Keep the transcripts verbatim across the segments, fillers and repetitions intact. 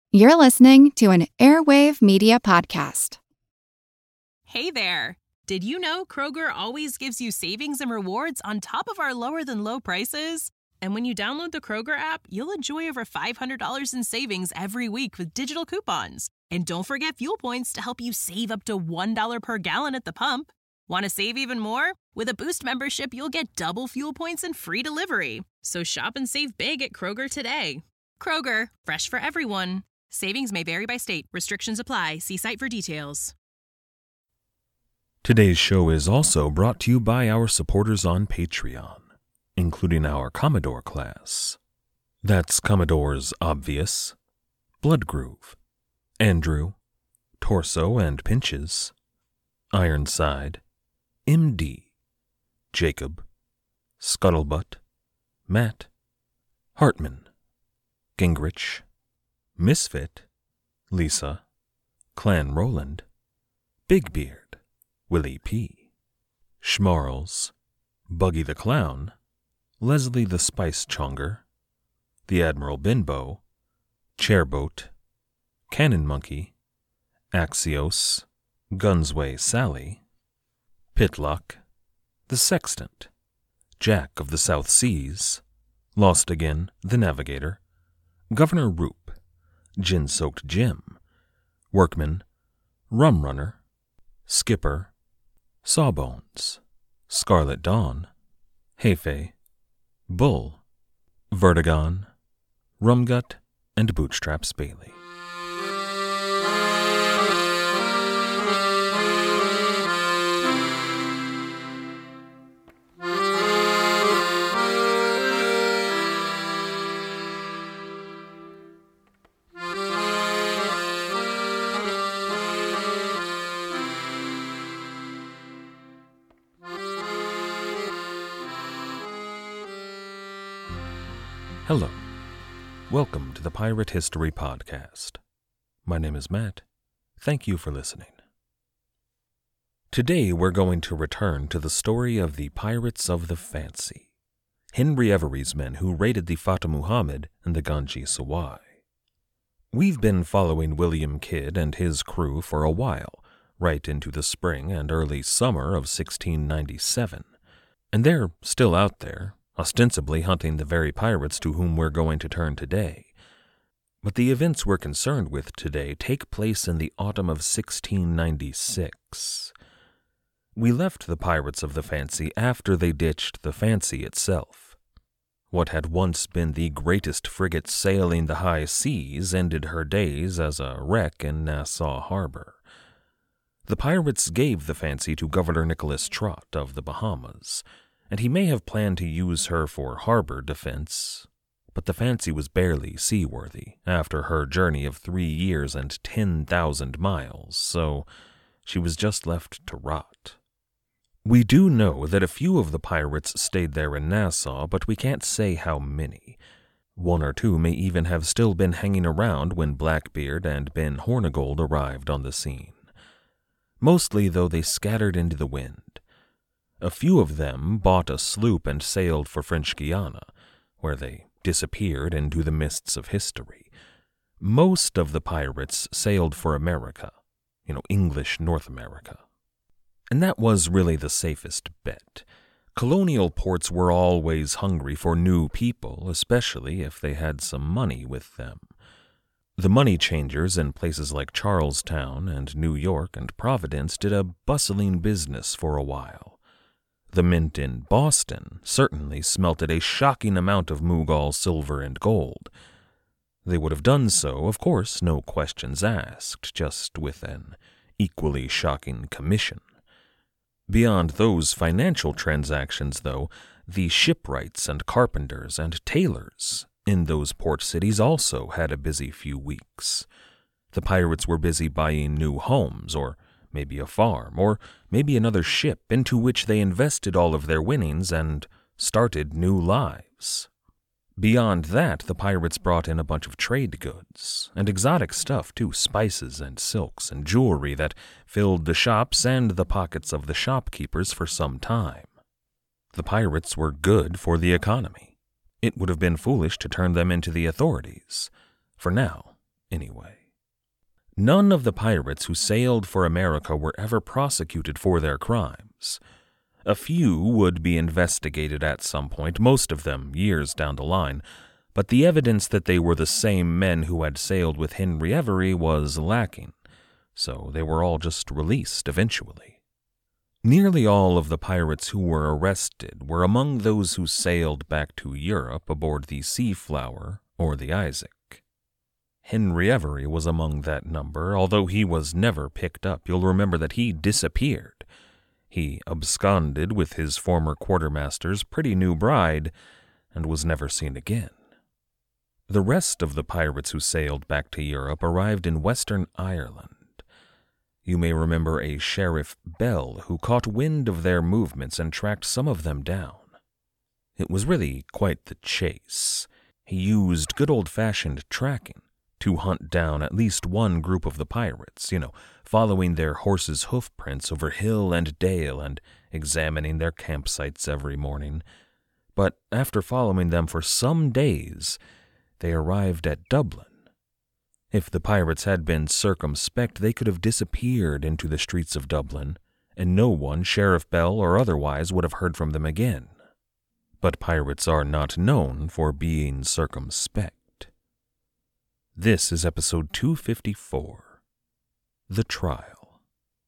You're listening to an Airwave Media Podcast. Hey there! Did you know Kroger always gives you savings and rewards on top of our lower-than-low prices? And when you download the Kroger app, you'll enjoy over five hundred dollars in savings every week with digital coupons. And don't forget fuel points to help you save up to one dollar per gallon at the pump. Want to save even more? With a Boost membership, you'll get double fuel points and free delivery. So shop and save big at Kroger today. Kroger, fresh for everyone. Savings may vary by state. Restrictions apply. See site for details. Today's show is also brought to you by our supporters on Patreon, including our Commodore class. That's Commodores Obvious, Bloodgroove, Andrew, Torso and Pinches, Ironside, M D, Jacob, Scuttlebutt, Matt, Hartman, Gingrich, Misfit, Lisa, Clan Roland, Big Beard, Willie P., Schmarls, Buggy the Clown, Leslie the Spice Chonger, the Admiral Binbo, Chairboat, Cannon Monkey, Axios, Gunsway Sally, Pitlock, the Sextant, Jack of the South Seas, Lost Again, the Navigator, Governor Roop, Gin-Soaked Jim, Workman, Rum Runner, Skipper, Sawbones, Scarlet Dawn, Hefe, Bull, Vertigon, Rumgut, and Bootstraps Bailey. Hello. Welcome to the Pirate History Podcast. My name is Matt. Thank you for listening. Today we're going to return to the story of the Pirates of the Fancy, Henry Every's men who raided the Fata Muhammad and the Ganges Sawai. We've been following William Kidd and his crew for a while, right into the spring and early summer of sixteen ninety-seven, and they're still out there, ostensibly hunting the very pirates to whom we're going to turn today. But the events we're concerned with today take place in the autumn of sixteen ninety-six. We left the Pirates of the Fancy after they ditched the Fancy itself. What had once been the greatest frigate sailing the high seas ended her days as a wreck in Nassau Harbor. The pirates gave the Fancy to Governor Nicholas Trott of the Bahamas, and he may have planned to use her for harbor defense, but the Fancy was barely seaworthy after her journey of three years and ten thousand miles, so she was just left to rot. We do know that a few of the pirates stayed there in Nassau, but we can't say how many. One or two may even have still been hanging around when Blackbeard and Ben Hornigold arrived on the scene. Mostly, though, they scattered into the wind. A few of them bought a sloop and sailed for French Guiana, where they disappeared into the mists of history. Most of the pirates sailed for America, you know, English North America. And that was really the safest bet. Colonial ports were always hungry for new people, especially if they had some money with them. The money changers in places like Charlestown and New York and Providence did a bustling business for a while. The mint in Boston certainly smelted a shocking amount of Mughal silver and gold. They would have done so, of course, no questions asked, just with an equally shocking commission. Beyond those financial transactions, though, the shipwrights and carpenters and tailors in those port cities also had a busy few weeks. The pirates were busy buying new homes, or maybe a farm, or maybe another ship into which they invested all of their winnings and started new lives. Beyond that, the pirates brought in a bunch of trade goods, and exotic stuff too, spices and silks and jewelry that filled the shops and the pockets of the shopkeepers for some time. The pirates were good for the economy. It would have been foolish to turn them into the authorities. For now, anyway. None of the pirates who sailed for America were ever prosecuted for their crimes. A few would be investigated at some point, most of them years down the line, but the evidence that they were the same men who had sailed with Henry Every was lacking, so they were all just released eventually. Nearly all of the pirates who were arrested were among those who sailed back to Europe aboard the Seaflower or the Isaac. Henry Every was among that number, although he was never picked up. You'll remember that he disappeared. He absconded with his former quartermaster's pretty new bride and was never seen again. The rest of the pirates who sailed back to Europe arrived in Western Ireland. You may remember a Sheriff Bell who caught wind of their movements and tracked some of them down. It was really quite the chase. He used good old-fashioned tracking to hunt down at least one group of the pirates, you know, following their horses' hoof prints over hill and dale and examining their campsites every morning. But after following them for some days, they arrived at Dublin. If the pirates had been circumspect, they could have disappeared into the streets of Dublin, and no one, Sheriff Bell or otherwise, would have heard from them again. But pirates are not known for being circumspect. This is episode two fifty-four, The Trial.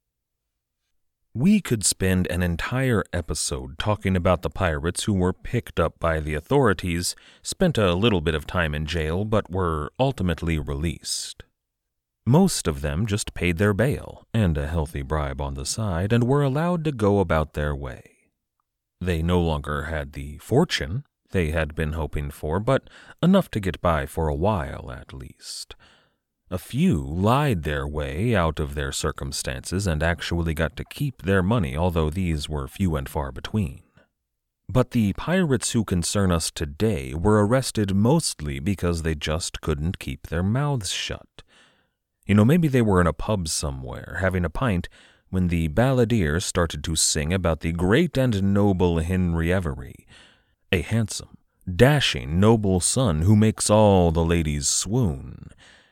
We could spend an entire episode talking about the pirates who were picked up by the authorities, spent a little bit of time in jail, but were ultimately released. Most of them just paid their bail and a healthy bribe on the side and were allowed to go about their way. They no longer had the fortune they had been hoping for, but enough to get by for a while at least. A few lied their way out of their circumstances and actually got to keep their money, although these were few and far between. But the pirates who concern us today were arrested mostly because they just couldn't keep their mouths shut. You know, maybe they were in a pub somewhere, having a pint, when the balladeer started to sing about the great and noble Henry Every, a handsome, dashing, noble son who makes all the ladies swoon.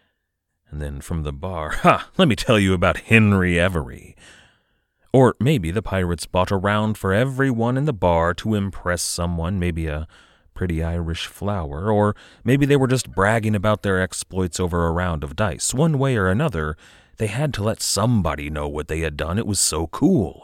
And then from the bar, ha, let me tell you about Henry Every. Or maybe the pirates bought a round for everyone in the bar to impress someone, maybe a pretty Irish flower, or maybe they were just bragging about their exploits over a round of dice. One way or another, they had to let somebody know what they had done. It was so cool.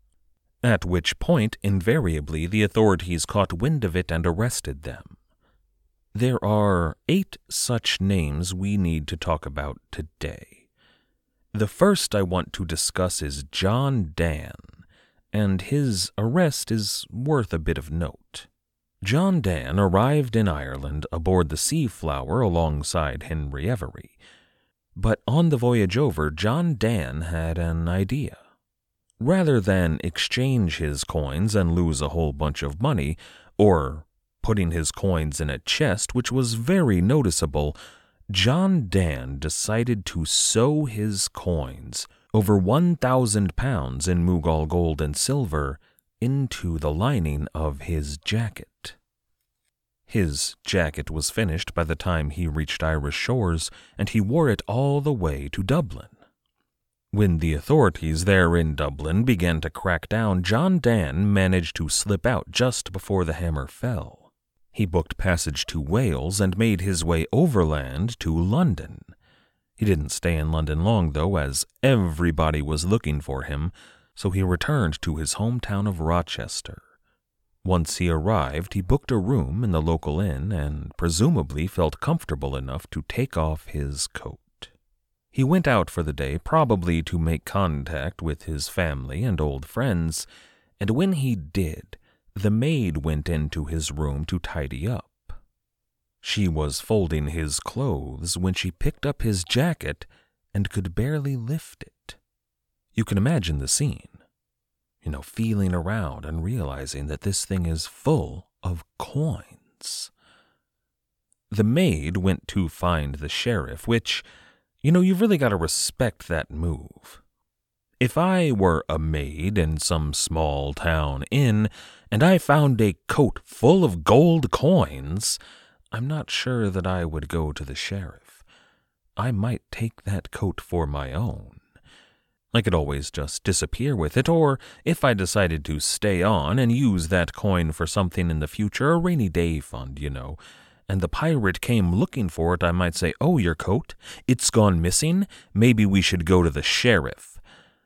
At which point, invariably, the authorities caught wind of it and arrested them. There are eight such names we need to talk about today. The first I want to discuss is John Dan, and his arrest is worth a bit of note. John Dan arrived in Ireland aboard the Seaflower alongside Henry Every, but on the voyage over, John Dan had an idea. Rather than exchange his coins and lose a whole bunch of money, or putting his coins in a chest, which was very noticeable, John Dan decided to sow his coins, over one thousand pounds in Mughal gold and silver, into the lining of his jacket. His jacket was finished by the time he reached Irish shores, and he wore it all the way to Dublin. When the authorities there in Dublin began to crack down, John Dan managed to slip out just before the hammer fell. He booked passage to Wales and made his way overland to London. He didn't stay in London long, though, as everybody was looking for him, so he returned to his hometown of Rochester. Once he arrived, he booked a room in the local inn and presumably felt comfortable enough to take off his coat. He went out for the day, probably to make contact with his family and old friends, and when he did, the maid went into his room to tidy up. She was folding his clothes when she picked up his jacket and could barely lift it. You can imagine the scene. You know, feeling around and realizing that this thing is full of coins. The maid went to find the sheriff, which, you know, you've really got to respect that move. If I were a maid in some small town inn and I found a coat full of gold coins, I'm not sure that I would go to the sheriff. I might take that coat for my own. I could always just disappear with it, or if I decided to stay on and use that coin for something in the future, a rainy day fund, you know, and the pirate came looking for it, I might say, "Oh, your coat? It's gone missing? Maybe we should go to the sheriff."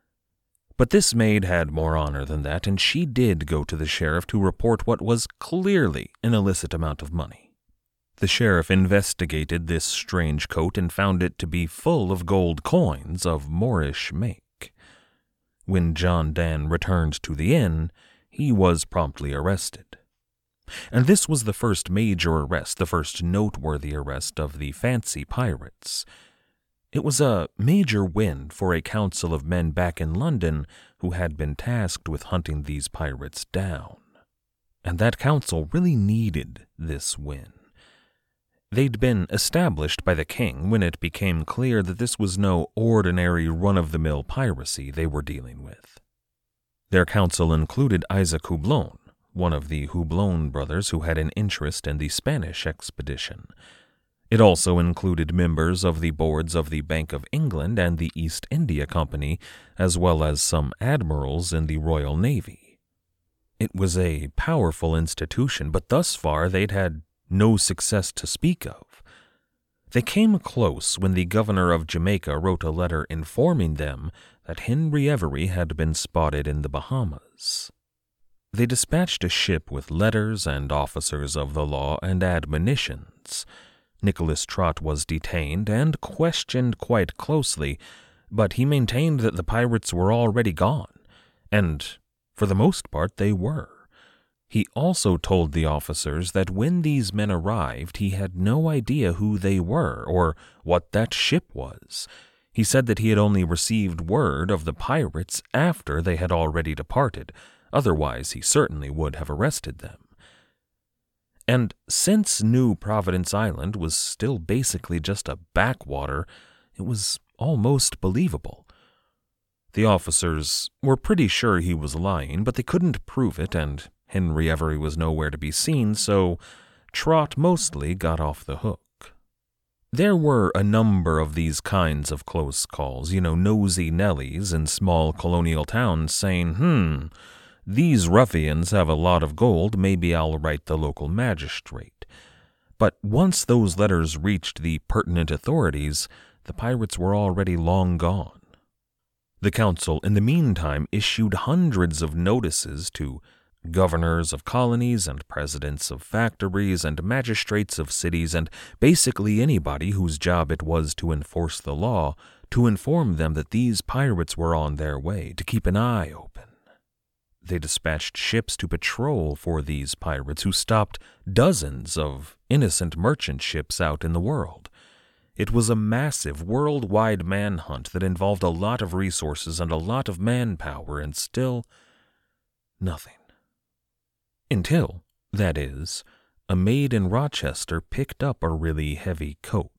But this maid had more honor than that, and she did go to the sheriff to report what was clearly an illicit amount of money. The sheriff investigated this strange coat and found it to be full of gold coins of Moorish make. When John Dan returned to the inn, he was promptly arrested. And this was the first major arrest, the first noteworthy arrest of the fancy pirates. It was a major win for a council of men back in London who had been tasked with hunting these pirates down. And that council really needed this win. They'd been established by the king when it became clear that this was no ordinary run-of-the-mill piracy they were dealing with. Their council included Isaac Hublon, one of the Hublon brothers who had an interest in the Spanish expedition. It also included members of the boards of the Bank of England and the East India Company, as well as some admirals in the Royal Navy. It was a powerful institution, but thus far they'd had no success to speak of. They came close when the governor of Jamaica wrote a letter informing them that Henry Every had been spotted in the Bahamas. They dispatched a ship with letters and officers of the law and admonitions. Nicholas Trott was detained and questioned quite closely, but he maintained that the pirates were already gone, and for the most part they were. He also told the officers that when these men arrived, he had no idea who they were or what that ship was. He said that he had only received word of the pirates after they had already departed. Otherwise, he certainly would have arrested them. And since New Providence Island was still basically just a backwater, it was almost believable. The officers were pretty sure he was lying, but they couldn't prove it, and Henry Every was nowhere to be seen, so Trott mostly got off the hook. There were a number of these kinds of close calls, you know, nosy Nellies in small colonial towns saying, hmm, these ruffians have a lot of gold, maybe I'll write the local magistrate. But once those letters reached the pertinent authorities, the pirates were already long gone. The council, in the meantime, issued hundreds of notices to governors of colonies and presidents of factories and magistrates of cities and basically anybody whose job it was to enforce the law, to inform them that these pirates were on their way, to keep an eye open. They dispatched ships to patrol for these pirates who stopped dozens of innocent merchant ships out in the world. It was a massive worldwide manhunt that involved a lot of resources and a lot of manpower, and still nothing. Until, that is, a maid in Rochester picked up a really heavy coat.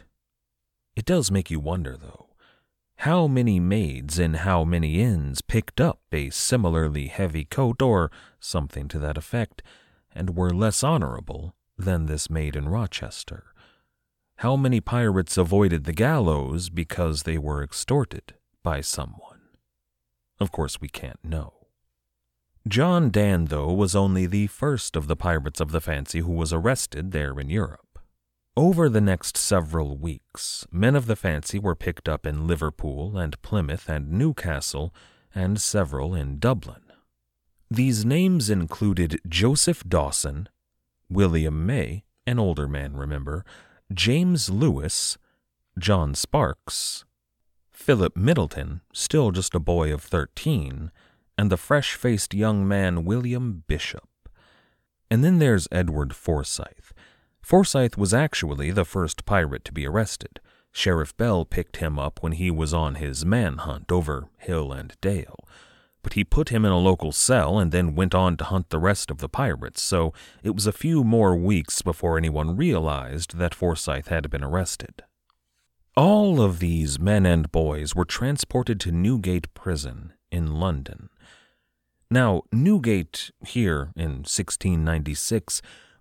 It does make you wonder, though, how many maids in how many inns picked up a similarly heavy coat or something to that effect, and were less honorable than this maid in Rochester. How many pirates avoided the gallows because they were extorted by someone? Of course, we can't know. John Dan, though, was only the first of the pirates of the fancy who was arrested there in Europe. Over the next several weeks, men of the fancy were picked up in Liverpool and Plymouth and Newcastle, and several in Dublin. These names included Joseph Dawson, William May, an older man, remember, James Lewis, John Sparks, Philip Middleton, still just a boy of thirteen, and the fresh-faced young man William Bishop. And then there's Edward Forsyth. Forsyth was actually the first pirate to be arrested. Sheriff Bell picked him up when he was on his manhunt over hill and dale. But he put him in a local cell and then went on to hunt the rest of the pirates, so it was a few more weeks before anyone realized that Forsyth had been arrested. All of these men and boys were transported to Newgate Prison in London. Now, Newgate, here in sixteen ninety-six,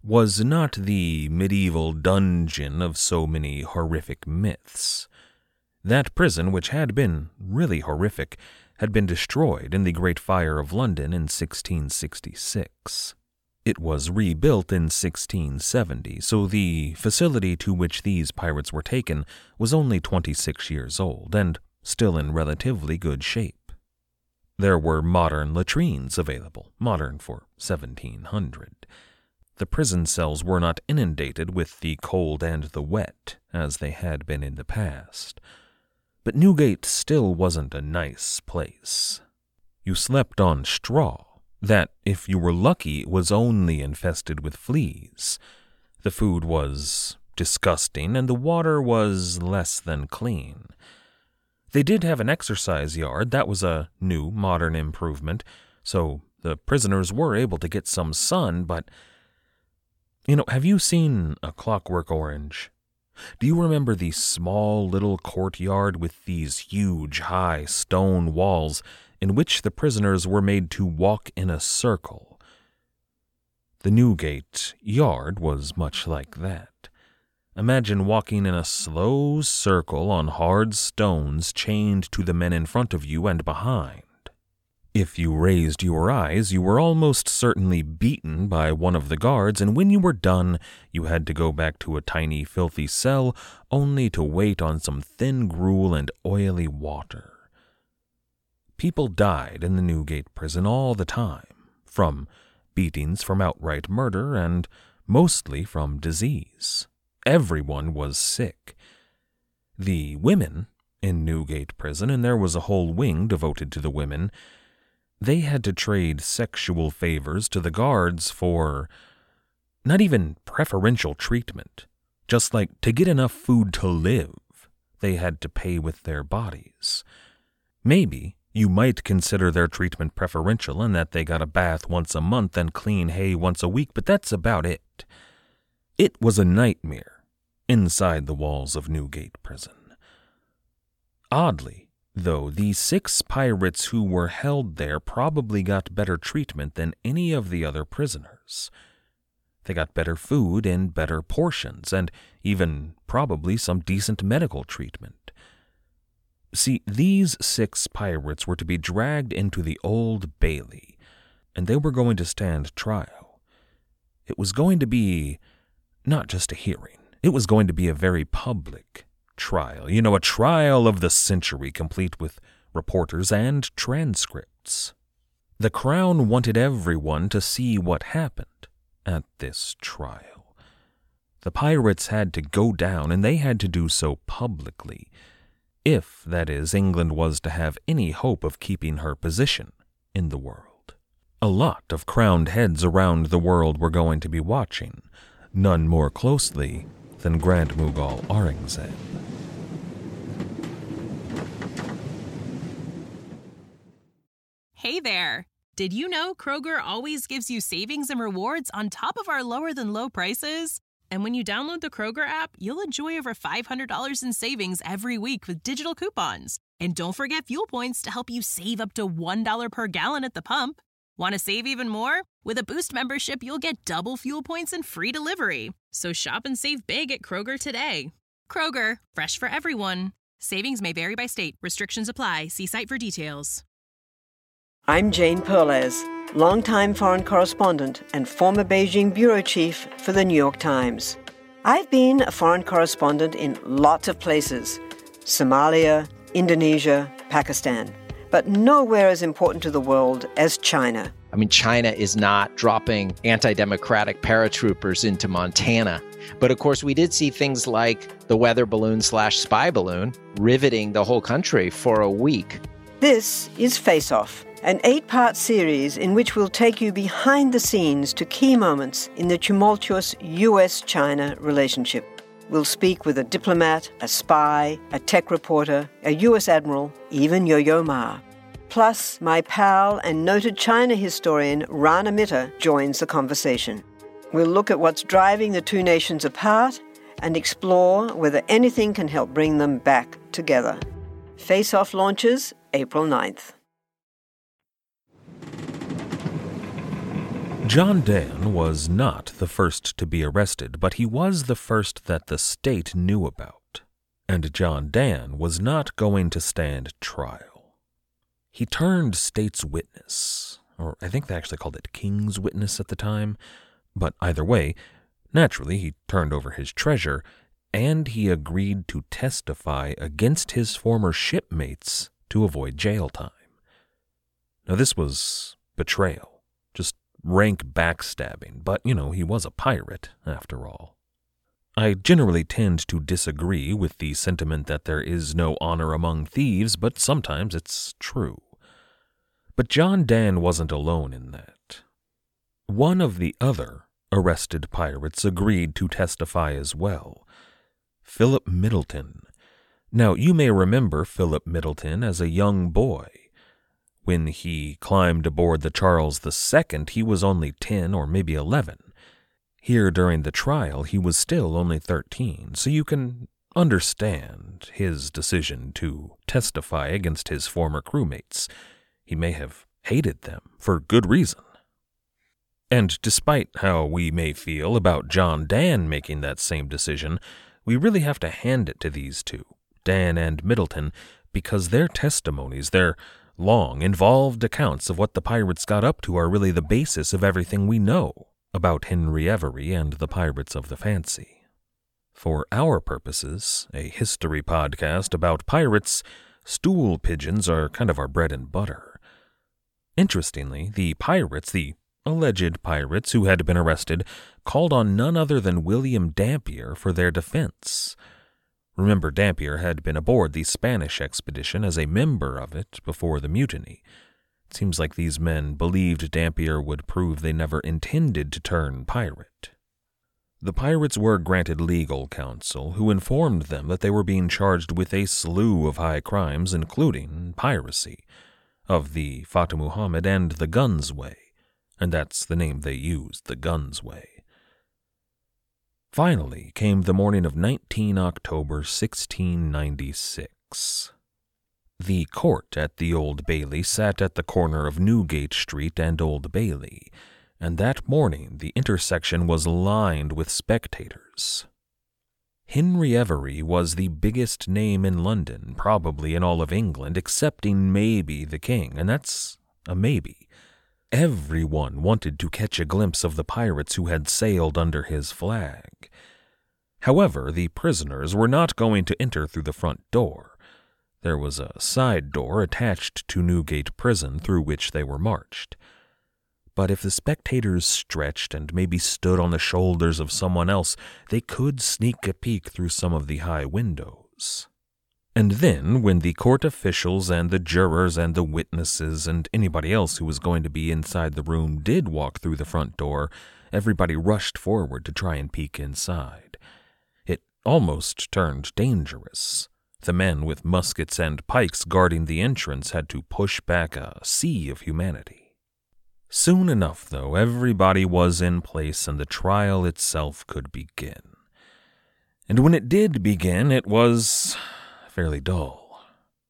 was not the medieval dungeon of so many horrific myths. That prison, which had been really horrific, had been destroyed in the Great Fire of London in sixteen sixty-six. It was rebuilt in sixteen seventy, so the facility to which these pirates were taken was only twenty-six years old and still in relatively good shape. There were modern latrines available, modern for seventeen hundred. The prison cells were not inundated with the cold and the wet, as they had been in the past. But Newgate still wasn't a nice place. You slept on straw, that, if you were lucky, was only infested with fleas. The food was disgusting, and the water was less than clean. They did have an exercise yard. That was a new, modern improvement, so the prisoners were able to get some sun, but, you know, have you seen A Clockwork Orange? Do you remember the small little courtyard with these huge, high stone walls in which the prisoners were made to walk in a circle? The Newgate yard was much like that. Imagine walking in a slow circle on hard stones chained to the men in front of you and behind. If you raised your eyes, you were almost certainly beaten by one of the guards, and when you were done, you had to go back to a tiny, filthy cell, only to wait on some thin gruel and oily water. People died in the Newgate prison all the time, from beatings, from outright murder, and mostly from disease. Everyone was sick. The women in Newgate prison, and there was a whole wing devoted to the women, they had to trade sexual favors to the guards for not even preferential treatment. Just like to get enough food to live, they had to pay with their bodies. Maybe you might consider their treatment preferential in that they got a bath once a month and clean hay once a week, but that's about it. It was a nightmare inside the walls of Newgate prison. Oddly, though, the six pirates who were held there probably got better treatment than any of the other prisoners. They got better food in better portions, and even probably some decent medical treatment. See, these six pirates were to be dragged into the Old Bailey, and they were going to stand trial. It was going to be not just a hearing. It was going to be a very public trial. You know, a trial of the century, complete with reporters and transcripts. The Crown wanted everyone to see what happened at this trial. The pirates had to go down, and they had to do so publicly, if, that is, England was to have any hope of keeping her position in the world. A lot of crowned heads around the world were going to be watching, none more closely than Grand Mughal Aurangzeb. Hey there! Did you know Kroger always gives you savings and rewards on top of our lower-than-low prices? And when you download the Kroger app, you'll enjoy over five hundred dollars in savings every week with digital coupons. And don't forget fuel points to help you save up to one dollar per gallon at the pump. Want to save even more? With a Boost membership, you'll get double fuel points and free delivery. So shop and save big at Kroger today. Kroger, fresh for everyone. Savings may vary by state. Restrictions apply. See site for details. I'm Jane Perlez, longtime foreign correspondent and former Beijing bureau chief for the New York Times. I've been a foreign correspondent in lots of places: Somalia, Indonesia, Pakistan, but nowhere as important to the world as China. I mean, China is not dropping anti-democratic paratroopers into Montana. But of course, we did see things like the weather balloon slash spy balloon riveting the whole country for a week. This is Face Off, an eight-part series in which we'll take you behind the scenes to key moments in the tumultuous U S China relationship. We'll speak with a diplomat, a spy, a tech reporter, a U S admiral, even Yo-Yo Ma. Plus, my pal and noted China historian Rana Mitter joins the conversation. We'll look at what's driving the two nations apart and explore whether anything can help bring them back together. Face Off launches April ninth. John Dann was not the first to be arrested, but he was the first that the state knew about. And John Dann was not going to stand trial. He turned state's witness, or I think they actually called it king's witness at the time, but either way, naturally he turned over his treasure, and he agreed to testify against his former shipmates to avoid jail time. Now this was betrayal, just rank backstabbing, but, you know, he was a pirate, after all. I generally tend to disagree with the sentiment that there is no honor among thieves, but sometimes it's true. But John Dann wasn't alone in that. One of the other arrested pirates agreed to testify as well, Philip Middleton. Now, you may remember Philip Middleton as a young boy. When he climbed aboard the Charles the Second, he was only ten or maybe eleven. Here during the trial, he was still only thirteen, so you can understand his decision to testify against his former crewmates. He may have hated them for good reason. And despite how we may feel about John Dann making that same decision, we really have to hand it to these two, Dann and Middleton, because their testimonies, their long, involved accounts of what the pirates got up to are really the basis of everything we know about Henry Every and the Pirates of the Fancy. For our purposes, a history podcast about pirates, stool pigeons are kind of our bread and butter. Interestingly, the pirates, the alleged pirates who had been arrested, called on none other than William Dampier for their defense. Remember, Dampier had been aboard the Spanish expedition as a member of it before the mutiny. It seems like these men believed Dampier would prove they never intended to turn pirate. The pirates were granted legal counsel, who informed them that they were being charged with a slew of high crimes, including piracy, of the Fata Muhammad and the Guns Way, and that's the name they used, the Guns Way. Finally came the morning of nineteenth of October, sixteen ninety-six. The court at the Old Bailey sat at the corner of Newgate Street and Old Bailey, and that morning the intersection was lined with spectators. Henry Every was the biggest name in London, probably in all of England, excepting maybe the king, and that's a maybe. Everyone wanted to catch a glimpse of the pirates who had sailed under his flag. However, the prisoners were not going to enter through the front door. There was a side door attached to Newgate Prison through which they were marched. But if the spectators stretched and maybe stood on the shoulders of someone else, they could sneak a peek through some of the high windows. And then, when the court officials and the jurors and the witnesses and anybody else who was going to be inside the room did walk through the front door, everybody rushed forward to try and peek inside. It almost turned dangerous. The men with muskets and pikes guarding the entrance had to push back a sea of humanity. Soon enough, though, everybody was in place and the trial itself could begin. And when it did begin, it was fairly dull.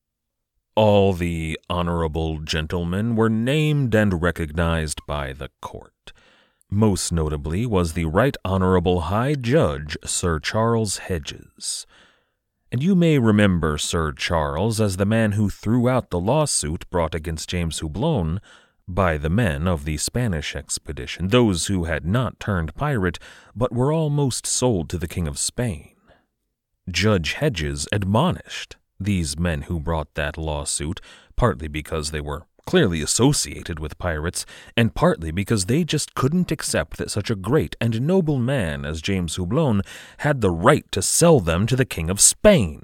All the honorable gentlemen were named and recognized by the court. Most notably was the Right Honorable High Judge Sir Charles Hedges. And you may remember Sir Charles as the man who threw out the lawsuit brought against James Houblon by the men of the Spanish expedition, those who had not turned pirate but were almost sold to the King of Spain. Judge Hedges admonished these men who brought that lawsuit, partly because they were clearly associated with pirates, and partly because they just couldn't accept that such a great and noble man as James Houblon had the right to sell them to the King of Spain.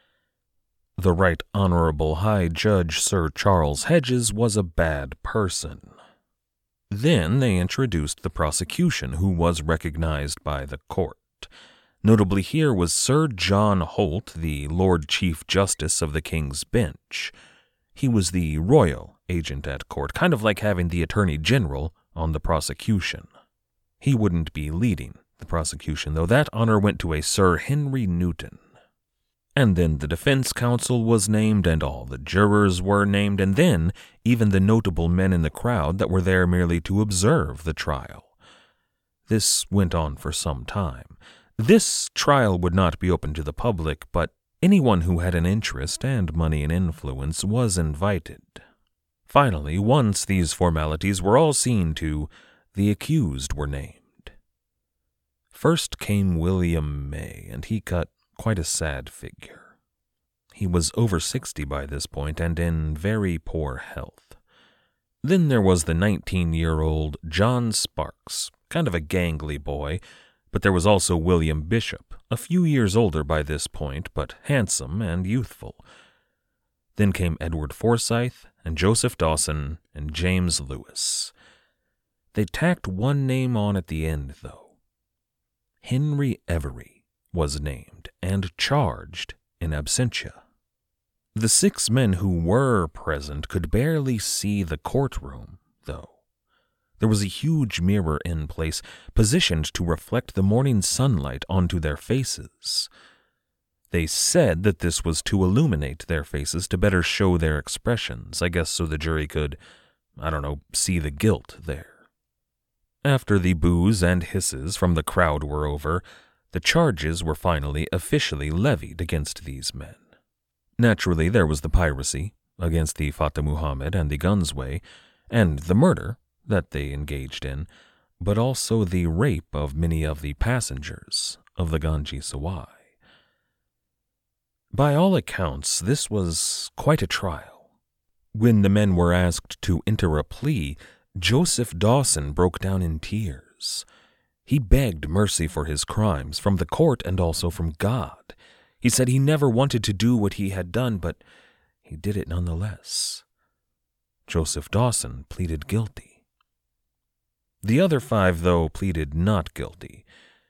The Right Honorable High Judge Sir Charles Hedges was a bad person. Then they introduced the prosecution, who was recognized by the court. Notably here was Sir John Holt, the Lord Chief Justice of the King's Bench. He was the royal agent at court, kind of like having the Attorney General on the prosecution. He wouldn't be leading the prosecution, though that honor went to a Sir Henry Newton. And then the defense counsel was named, and all the jurors were named, and then even the notable men in the crowd that were there merely to observe the trial. This went on for some time. This trial would not be open to the public, but anyone who had an interest and money and influence was invited. Finally, once these formalities were all seen to, the accused were named. First came William May, and he cut quite a sad figure. He was over sixty by this point and in very poor health. Then there was the nineteen-year-old John Sparks, kind of a gangly boy, but there was also William Bishop, a few years older by this point, but handsome and youthful. Then came Edward Forsyth and Joseph Dawson and James Lewis. They tacked one name on at the end, though. Henry Every was named and charged in absentia. The six men who were present could barely see the courtroom, though. There was a huge mirror in place, positioned to reflect the morning sunlight onto their faces. They said that this was to illuminate their faces to better show their expressions, I guess so the jury could, I don't know, see the guilt there. After the boos and hisses from the crowd were over, the charges were finally officially levied against these men. Naturally, there was the piracy against the Fata Muhammad and the Gunsway, and the murder that they engaged in, but also the rape of many of the passengers of the Ganji Sawai. By all accounts, this was quite a trial. When the men were asked to enter a plea, Joseph Dawson broke down in tears. He begged mercy for his crimes from the court and also from God. He said he never wanted to do what he had done, but he did it nonetheless. Joseph Dawson pleaded guilty. The other five, though, pleaded not guilty.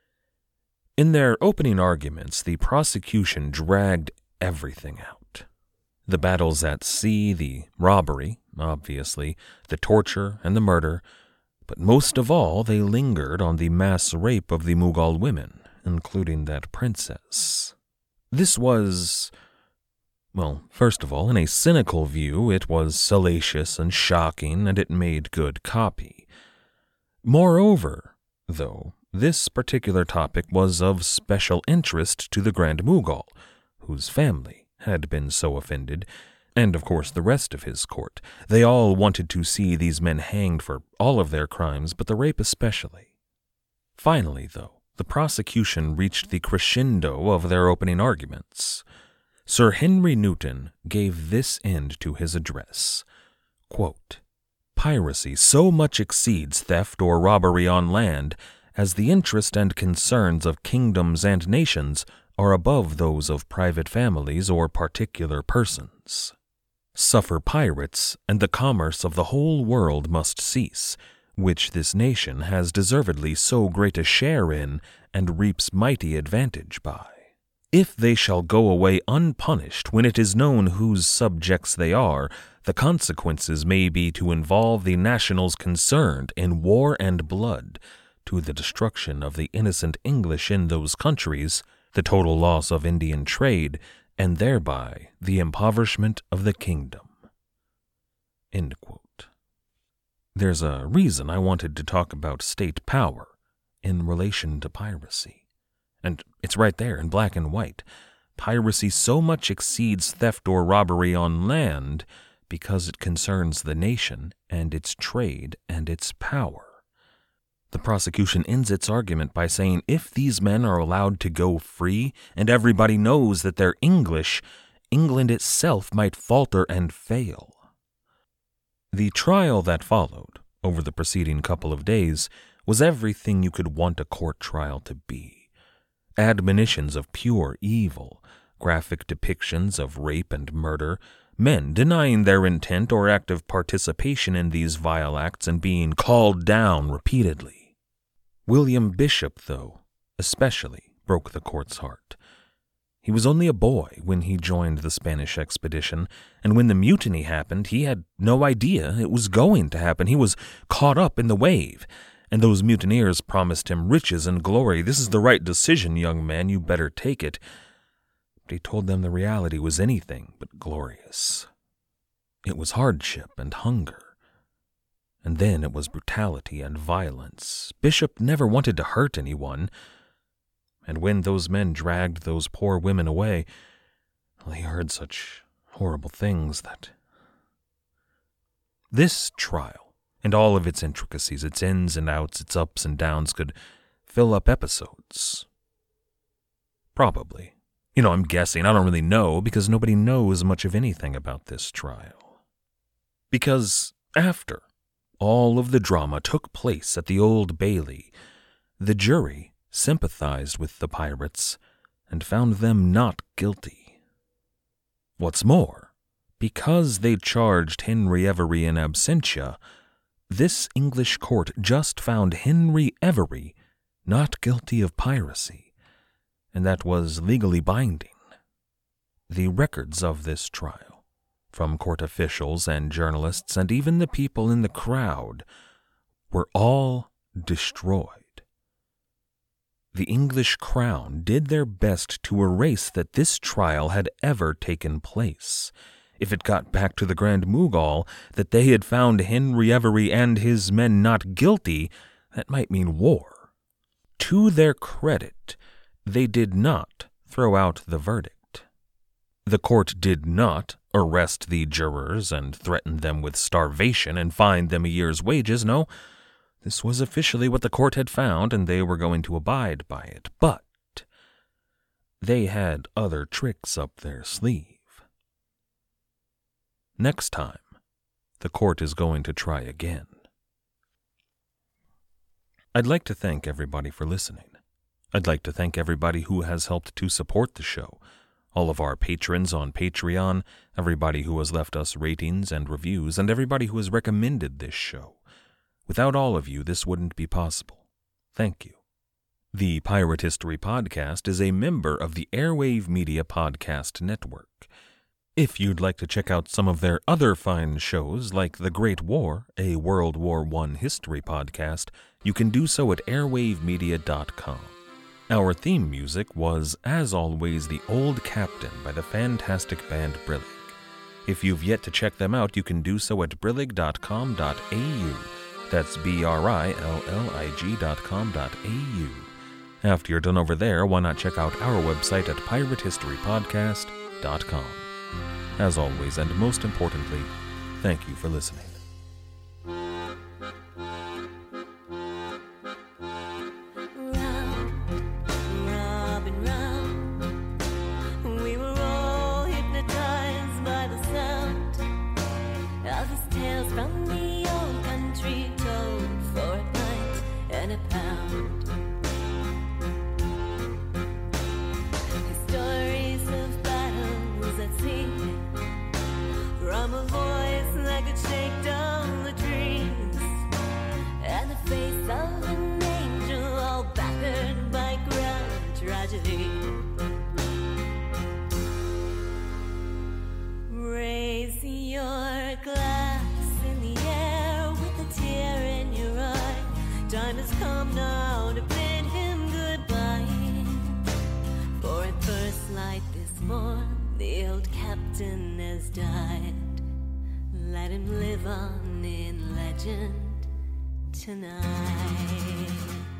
In their opening arguments, the prosecution dragged everything out. The battles at sea, the robbery, obviously, the torture and the murder, but most of all, they lingered on the mass rape of the Mughal women, including that princess. This was, well, first of all, in a cynical view, it was salacious and shocking, and it made good copy. Moreover, though, this particular topic was of special interest to the Grand Mughal, whose family had been so offended, and of course the rest of his court. They all wanted to see these men hanged for all of their crimes, but the rape especially. Finally, though, the prosecution reached the crescendo of their opening arguments. Sir Henry Newton gave this end to his address, quote, "Piracy so much exceeds theft or robbery on land as the interest and concerns of kingdoms and nations are above those of private families or particular persons. Suffer pirates, and the commerce of the whole world must cease, which this nation has deservedly so great a share in and reaps mighty advantage by. If they shall go away unpunished when it is known whose subjects they are, the consequences may be to involve the nationals concerned in war and blood, to the destruction of the innocent English in those countries, the total loss of Indian trade, and thereby the impoverishment of the kingdom." End quote. There's a reason I wanted to talk about state power in relation to piracy. And it's right there in black and white. Piracy so much exceeds theft or robbery on land because it concerns the nation and its trade and its power. The prosecution ends its argument by saying if these men are allowed to go free and everybody knows that they're English, England itself might falter and fail. The trial that followed, over the preceding couple of days, was everything you could want a court trial to be. Admonitions of pure evil, graphic depictions of rape and murder, men denying their intent or active participation in these vile acts and being called down repeatedly. William Bishop, though, especially broke the court's heart. He was only a boy when he joined the Spanish expedition, and when the mutiny happened, he had no idea it was going to happen. He was caught up in the wave, and those mutineers promised him riches and glory. "This is the right decision, young man, you better take it." but he told them the reality was anything but glorious. It was hardship and hunger, and then it was brutality and violence. Bishop never wanted to hurt anyone, and when those men dragged those poor women away, well, he heard such horrible things that... This trial, and all of its intricacies, its ins and outs, its ups and downs, could fill up episodes. Probably. You know, I'm guessing. I don't really know, because nobody knows much of anything about this trial. Because after all of the drama took place at the Old Bailey, the jury sympathized with the pirates and found them not guilty. What's more, because they charged Henry Every in absentia, this English court just found Henry Every not guilty of piracy, and that was legally binding. The records of this trial, from court officials and journalists and even the people in the crowd, were all destroyed. The English crown did their best to erase that this trial had ever taken place. If it got back to the Grand Mughal that they had found Henry Every and his men not guilty, that might mean war. To their credit, they did not throw out the verdict. The court did not arrest the jurors and threaten them with starvation and fine them a year's wages. No, this was officially what the court had found, and they were going to abide by it. But they had other tricks up their sleeve. Next time, the court is going to try again. I'd like to thank everybody for listening. I'd like to thank everybody who has helped to support the show, all of our patrons on Patreon, everybody who has left us ratings and reviews, and everybody who has recommended this show. Without all of you, this wouldn't be possible. Thank you. The Pirate History Podcast is a member of the Airwave Media Podcast Network. If you'd like to check out some of their other fine shows, like The Great War, a World War One history podcast, you can do so at airwave media dot com. Our theme music was, as always, The Old Captain by the fantastic band Brillig. If you've yet to check them out, you can do so at brillig dot com dot a u. That's B R I L L I G dot com dot a u. After you're done over there, why not check out our website at pirate history podcast dot com. As always, and most importantly, thank you for listening. Raise your glass in the air with a tear in your eye. Time has come now to bid him goodbye. For at first light this morn, the old captain has died. Let him live on in legend tonight.